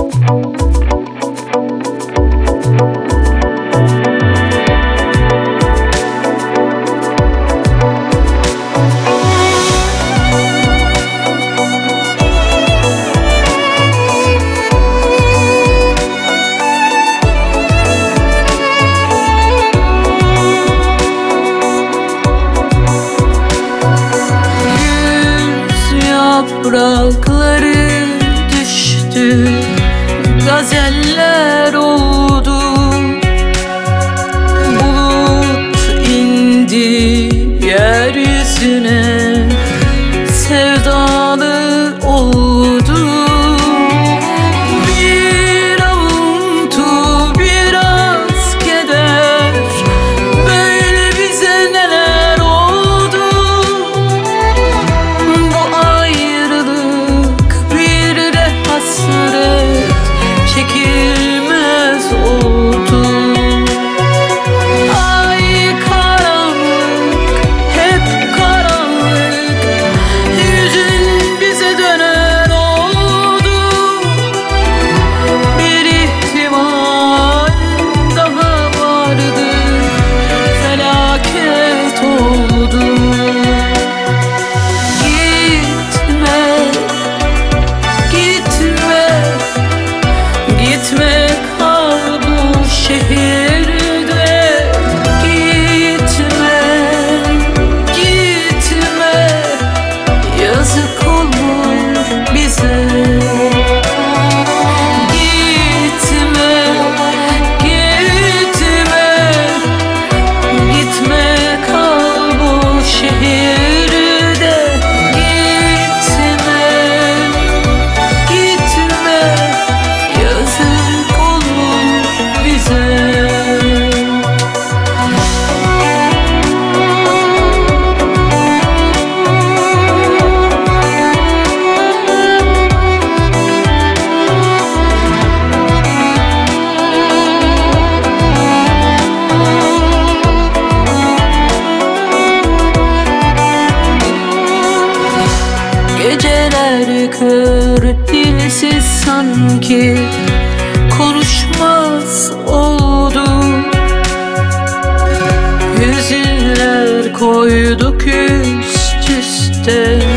Yaprakları düştü, gazeller oldu. Bulut indi yeryüzüne, sevdalı oldu. Bir avuntu, biraz keder, böyle bize neler oldu. Bu ayrılık bir de hasret, çekilmez oldu. Ay karanlık, hep karanlık, yüzün bize döner oldu. Bir ihtimal daha vardı, felaket oldu. Gitme, gitme, gitme kal bu şehirde. Gitme, gitme, yazık olur bize. Gitme, gitme, gitme kal bu şehirde. Gitme, gitme, yazık olur bize. Geceler kör, dilsiz sanki, konuşmaz oldu. Hüzünler koyduk üst üste,